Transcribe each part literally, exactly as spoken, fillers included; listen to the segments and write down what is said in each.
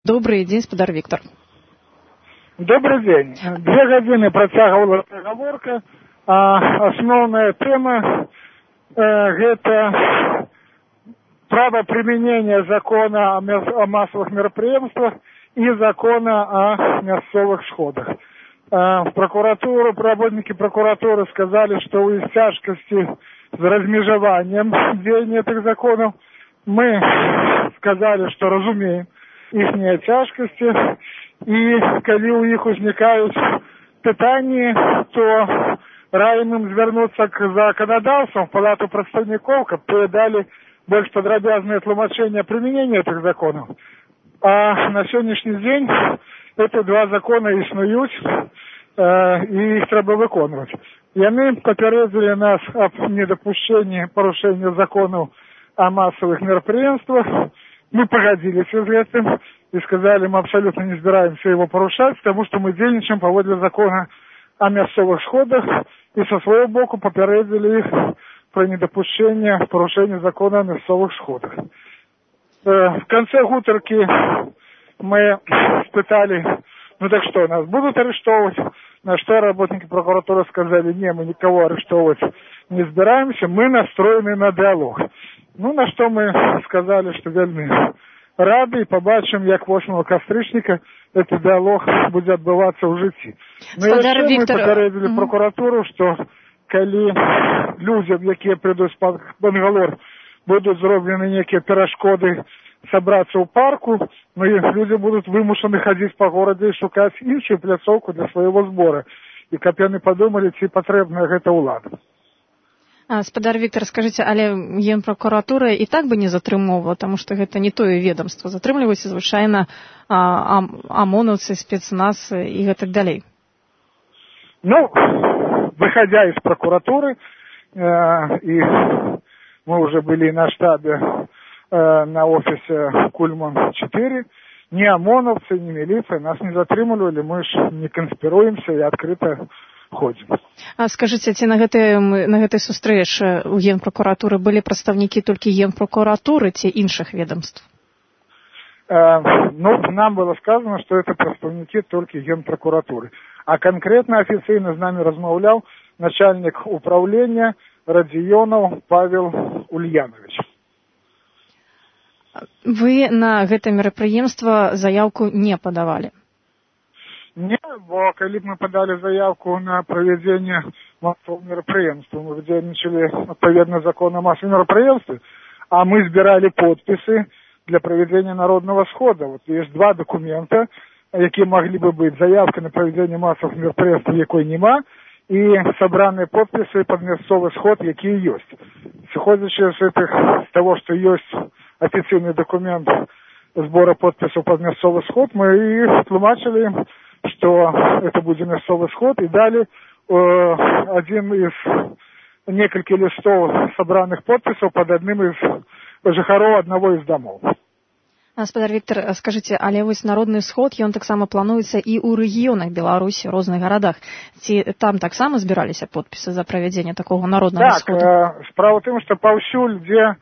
Добрый день, спадар Віктор. Добрый день. Две гадзіны працягвала перагаворка, а асноўная тэма э, гэта право применения закона о, мер... о массовых мероприятиях и закона о мясцовых сходах. Э, прокуратура, работники прокуратуры сказали, что есть тяжкости с размежеванием дзеяння этих законов. Мы сказали, что разумеем іхнія цяжкасці, і калі ў іх узнікаюць пытанні, то раім ім звярнуцца к законодавцам, в палату прадстаўнікоў, каб передали больш падрабязнае тлумачэнне прымянення этих законов. А на сённяшні дзень эти два закона існуюць, э, і іх трэба выконваць. Яны папярэдзілі нас аб недапушчэнні парушэння законаў о массовых мероприятиях. Мы погодились с этим и сказали, мы абсолютно не собираемся его порушать, потому что мы денничаем поводле закона о мясцовых сходах и со своего боку попередили их про недопущение порушения закона о мясцовых сходах. В конце гутарки мы спытали, ну так что, нас будут арестовывать? На что работники прокуратуры сказали, не, мы никого арестовывать не собираемся, мы настроены на диалог. Ну, на что мы сказали, что вельми рады, и побачим, як восьмого кастрычніка этот диалог будет отбываться ў жыцці. Ну, і яшчэ мы папярэдзілі mm-hmm. прокуратуру, что калі людям, якія прыйдуць пад Бангалор, будут зроблены некие перашкоды собраться ў парку, но и люди будут вымушаны ходить по городу и шукать іншую пляцоўку для своего сбора. И каб яны подумали, ці патрэбная гэта ўлада. А, спадар Віктор, скажите, але Генпрокуратура і так бы не затрымоўвала, потому что гэта не тое ведомство. Затрымліваюцца звычайна а, ОМОНовцы, спецназ и гэтак далей. Ну, выходя из прокуратуры, э, и мы уже были на штабе, э, на офисе Кульман четыре, ни ОМОНовцы, ни милиция нас не затрымлівалі, мы ж не конспируемся и открыто ходим. А скажите, ці на гэтай, на гэтай сустрэчы у Генпрокуратуры былі прадстаўнікі толькі Генпрокуратуры ці іншых ведомств? Э, ну, нам было сказано, что это прадстаўнікі толькі Генпрокуратуры. А конкретно официально с нами размаўлял начальник управления Радзіёнаў Павел Ульянович. Вы на гэта мерапрыемства заявку не подавали? Не, бо калі б мы подали заявку на проведение массового мероприятия, мы дзейнічалі адпаведна закону о массовых мероприятиях, а мы збирали подписи для проведения народного схода. Вот есть два документа, якія могли бы быть заявка на проведение массовых мероприятий, якой нема, и собранные подписи под мясцовый сход, якія есть. Сходячи с этих, с того, что есть официальный документ сбора подписей под мясцовый сход, мы и тлумачили им, что это будет мясцовый сход, и дали э, один из нескольких листов собранных подписей под одним из жыхароў одного из домов. Спадар Віктор, скажите, але вось народны сход, ён таксама плануецца і ў рэгіёнах Беларусі, розных гарадах. Ці там таксама збіраліся подпісы за правядзенне такого народнага так, сходу? Так, э, справа в тым, што паўсюль, дзе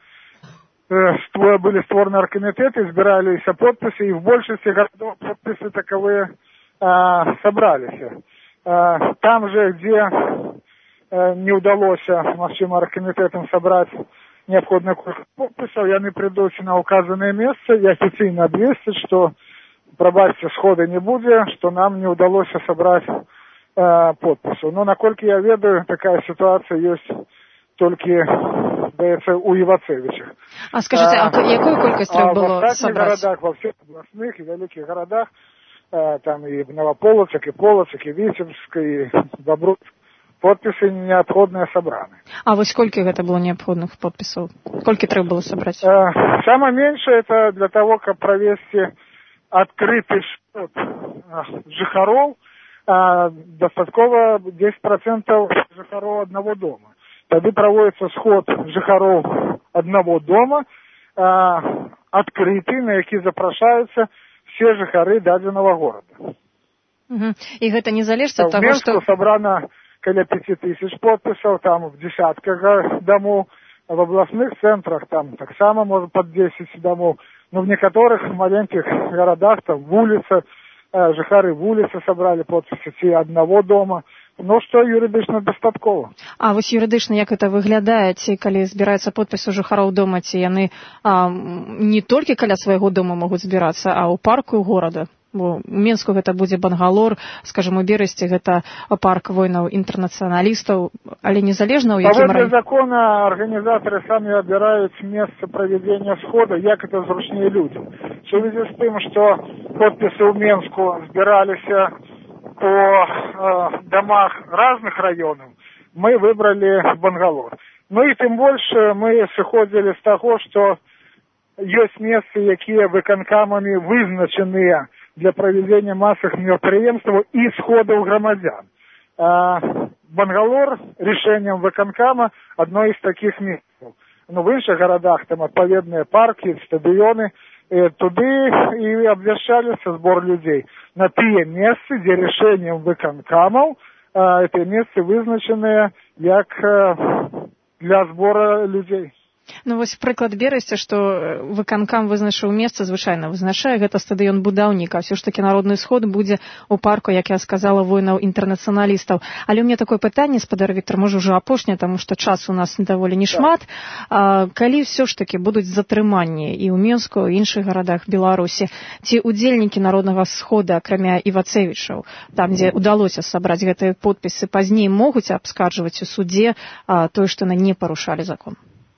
э, были створаны аргкамітэты, збіраліся подпісы, і в большасці гарадоў подпісы таковыя э, собрались. Э, там же, где э, не удалось нашим аргкамітэтам собрать необходимое количество подписов, яны придут на указанное место и официально обвестят, что пробачьте, схода не будет, что нам не удалось собрать э, подписов. Но, наколькі я ведаю, такая ситуация есть только, здаецца, у Івацевичах. А скажите, а, а якую колькость а было собрать? В городах, во всех областных и великих городах, э, там и в Новополоцк, и Полоцк, и Витебск, и Бобруйск, подписы необходные собраны. А вот сколько это было необходных подписов? Сколько треба было собрать? Э, самое меньшее это для того, как провести открытый счет э, жыхароў, э, достатково десять процентов жыхароў одного дома. Тогда проводится сход жыхароў одного дома, э, открытый, на які запрашаюцца все жыхары дадзенага города. Угу. И это не залежит от а того, что... собрано каля пяти тысяч подписов, там в десятках домов, в областных центрах там так само может под десять домов. но в некоторых маленьких городах, там, в улице, э, жыхары в улице собрали подписи ці одного дома, ну, што юрыдычна дастаткова. А вось юрыдычна як гэта выглядае, ці калі збіраецца подпіс у жыхароў дома, ці яны а, не толькі каля свайго дома могуць збірацца, а ў парку горада? Бо у Менску гэта будзе Бангалор, скажем, у Берасці гэта парк воінаў-інтэрнацыяналістаў, але незалежна ў якім раёне. Паводле закона арганізатары самі абіраюць месца правядзення схода, як это зручнее людям. В связи з тым, што подпісы ў Менску збіраліся по э, домах разных районов, мы выбрали Бангалор. Ну и тем больше мы сыходзілі з таго, што ёсць месцы, якія выканкамамі вызначаныя для правядзення масавых мерапрыемстваў і сходаў грамадзян. Бангалор решением выканкама одно из таких мест. Ну, в іншых городах там адпаведныя парки, стадионы, и туды и обвяшчаліся сбор людей на тыя месцы, где решением выканкамаў эти месцы вызначаныя як для сбора людей. Ну вось прыклад Берасці, што выканкам вызначыў месца, звычайна вызначае, гэта стадыён будаўнік, а ўсё ж такі народны сход будзе ў парку, як я сказала, воінаў-інтэрнацыяналістаў. Але ў мяне такое пытанне, спадар Віктар, можа ўжо апошняе, таму што часу у нас даволі не шмат. А, калі ўсё ж такі будуць затрыманні і ў Менску, і іншых гарадах Беларусі, ці удзельнікі народнага схода, акрамя Івацевічаў, там, дзе удалося сабраць гэтыя подпісы, пазней могуць абскарджваць у судзе а, тое, што яны не парушалі закон?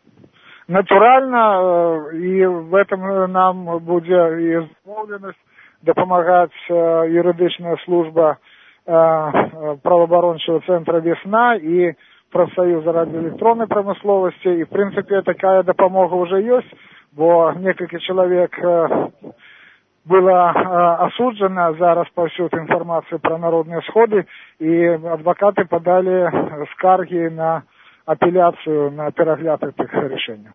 Натурально, и в этом нам будет и змовленасць дапамагаць юридичная служба правоабарончого центра «Весна» и профсоюза радиоэлектронной промысловости. И, в принципе, такая допомога уже есть, бо несколько человек было осуджено за распаўсюд информации про народные сходы, и адвокаты подали скарги на апелляцию на перагляд этих решений.